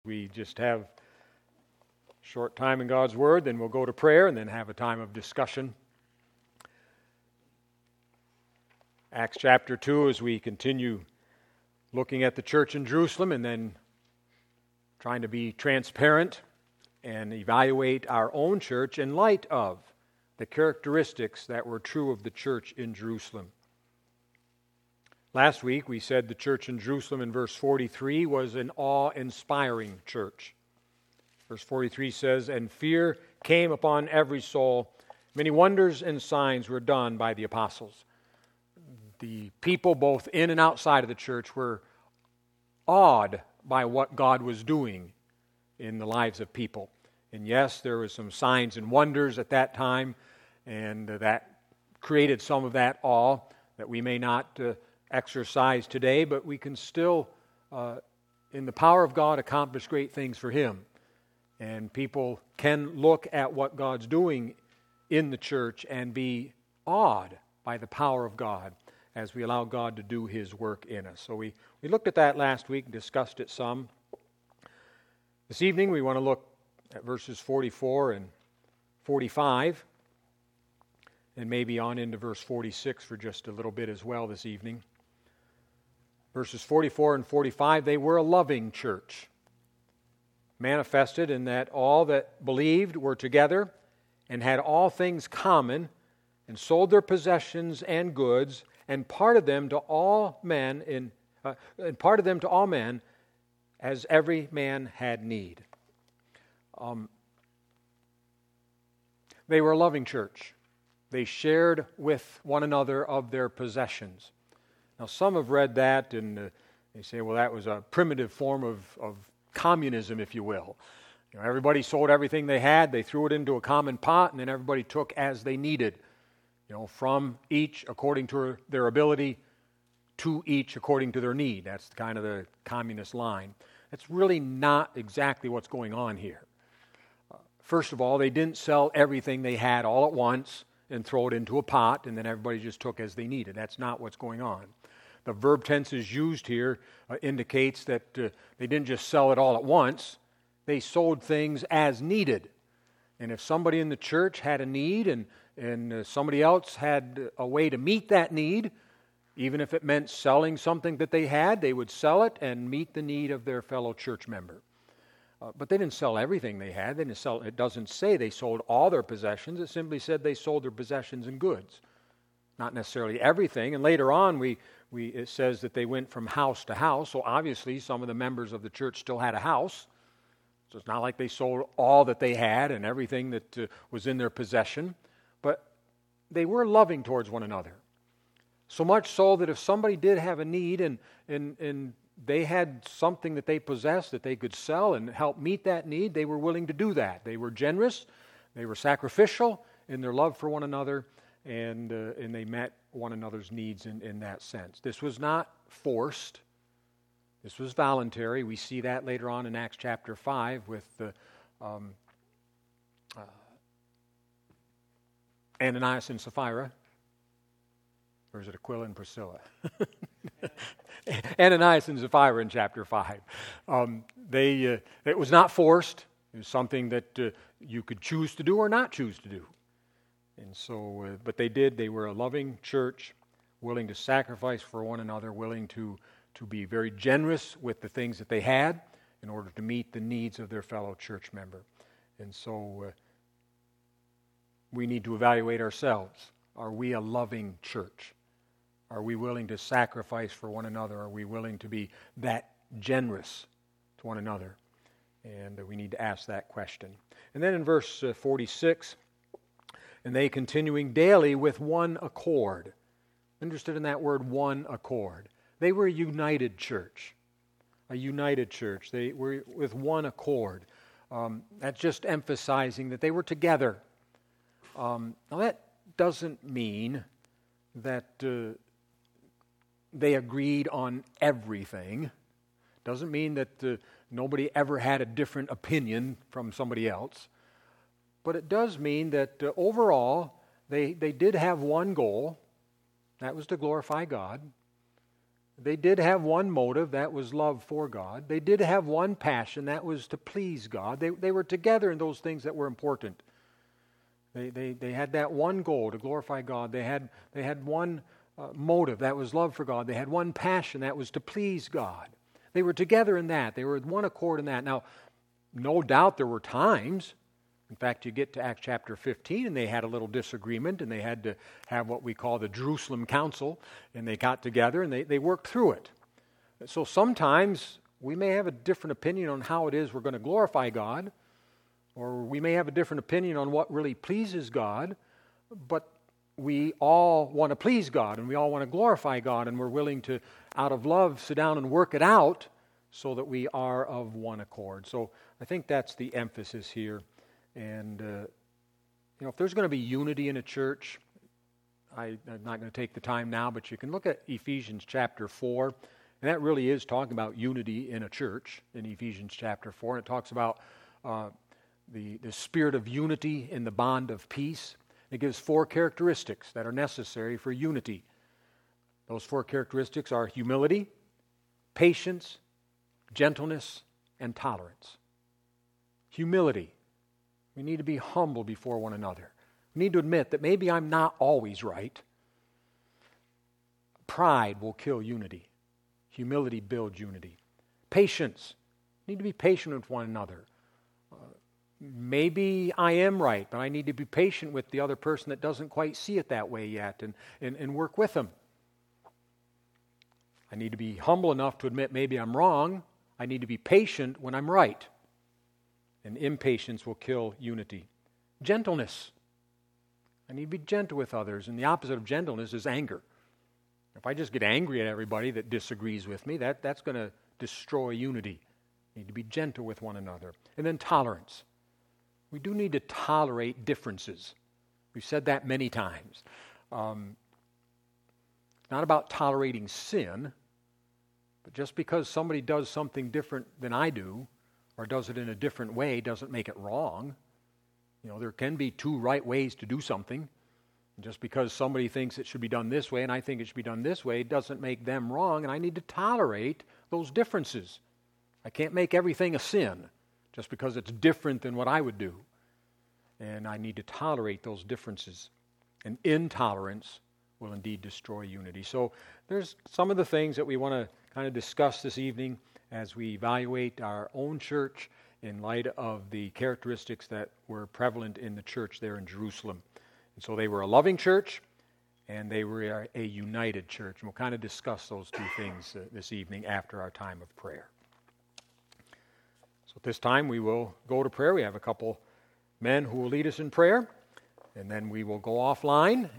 We just have a short time in God's Word, then we'll go to prayer and then have a time of discussion. Acts chapter 2, as we continue looking at the church in Jerusalem and then trying to be transparent and evaluate our own church in light of the characteristics that were true of the church in Jerusalem. Last week we said the church in Jerusalem in verse 43 was an awe-inspiring church. Verse 43 says, "And fear came upon every soul. Many wonders and signs were done by the apostles." The people both in and outside of the church were awed by what God was doing in the lives of people. And yes, there were some signs and wonders at that time, and that created some of that awe that we may not exercise today, but we can still, in the power of God, accomplish great things for Him. And people can look at what God's doing in the church and be awed by the power of God as we allow God to do His work in us. So we looked at that last week and discussed it some. This evening we want to look at verses 44 and 45, and maybe on into verse 46 for just a little bit as well this evening. Verses 44 and 45, they were a loving church, manifested in that all that believed were together and had all things common, and sold their possessions and goods, and parted them to all men as every man had need. They were a loving church. They shared with one another of their possessions. Now, some have read that and they say, well, that was a primitive form of communism, if you will. You know, everybody sold everything they had, they threw it into a common pot, and then everybody took as they needed. You know, from each according to their ability, to each according to their need. That's kind of the communist line. That's really not exactly what's going on here. First of all, they didn't sell everything they had all at once and throw it into a pot, and then everybody just took as they needed. That's not what's going on. The verb tenses used here indicates that they didn't just sell it all at once. They sold things as needed. And if somebody in the church had a need and somebody else had a way to meet that need, even if it meant selling something that they had, they would sell it and meet the need of their fellow church member. But they didn't sell everything they had. They didn't sell. It doesn't say they sold all their possessions. It simply said they sold their possessions and goods. Not necessarily everything. And later on, it says that they went from house to house. So obviously, some of the members of the church still had a house. So it's not like they sold all that they had and everything that was in their possession. But they were loving towards one another. So much so that if somebody did have a need and they had something that they possessed that they could sell and help meet that need, they were willing to do that. They were generous, they were sacrificial in their love for one another, and they met one another's needs in that sense. This was not forced. This was voluntary. We see that later on in Acts chapter 5 with Ananias and Sapphira. Or is it Aquila and Priscilla? Ananias and Sapphira in chapter 5. It was not forced. It was something that you could choose to do or not choose to do. And so, but they did. They were a loving church, willing to sacrifice for one another, willing to be very generous with the things that they had in order to meet the needs of their fellow church member. And so, we need to evaluate ourselves. Are we a loving church? Are we willing to sacrifice for one another? Are we willing to be that generous to one another? And we need to ask that question. And then in verse 46, and they continuing daily with one accord. Interested in that word, one accord. They were a united church. A united church. They were with one accord. That's just emphasizing that they were together. Now that doesn't mean that they agreed on everything. Doesn't mean that nobody ever had a different opinion from somebody else. But it does mean that overall, they did have one goal. That was to glorify God. They did have one motive, that was love for God. They did have one passion, that was to please God. They were together in those things that were important. They had that one goal, to glorify God. They had one motive, that was love for God. They had one passion, that was to please God. They were together in that. They were in one accord in that. Now, no doubt there were times, in fact, you get to Acts chapter 15, and they had a little disagreement, and they had to have what we call the Jerusalem Council, and they got together, and they worked through it. So sometimes we may have a different opinion on how it is we're going to glorify God, or we may have a different opinion on what really pleases God, but we all want to please God, and we all want to glorify God, and we're willing to, out of love, sit down and work it out so that we are of one accord. So I think that's the emphasis here. And, if there's going to be unity in a church, I'm not going to take the time now, but you can look at Ephesians chapter 4, and that really is talking about unity in a church in Ephesians chapter 4. And it talks about the spirit of unity in the bond of peace. It gives 4 characteristics that are necessary for unity. Those 4 characteristics are humility, patience, gentleness, and tolerance. Humility. We need to be humble before one another. We need to admit that maybe I'm not always right. Pride will kill unity. Humility builds unity. Patience. We need to be patient with one another. Maybe I am right, but I need to be patient with the other person that doesn't quite see it that way yet and work with them. I need to be humble enough to admit maybe I'm wrong. I need to be patient when I'm right. And impatience will kill unity. Gentleness. I need to be gentle with others, and the opposite of gentleness is anger. If I just get angry at everybody that disagrees with me, that's going to destroy unity. I need to be gentle with one another. And then tolerance. We do need to tolerate differences. We've said that many times. It's not about tolerating sin, but just because somebody does something different than I do, or does it in a different way, doesn't make it wrong. There can be 2 right ways to do something. And just because somebody thinks it should be done this way and I think it should be done this way, doesn't make them wrong, and I need to tolerate those differences. I can't make everything a sin just because it's different than what I would do. And I need to tolerate those differences. And intolerance will indeed destroy unity. So there's some of the things that we want to kind of discuss this evening as we evaluate our own church in light of the characteristics that were prevalent in the church there in Jerusalem. And so they were a loving church, and they were a united church. And we'll kind of discuss those 2 things this evening after our time of prayer. So at this time we will go to prayer. We have a couple men who will lead us in prayer, and then we will go offline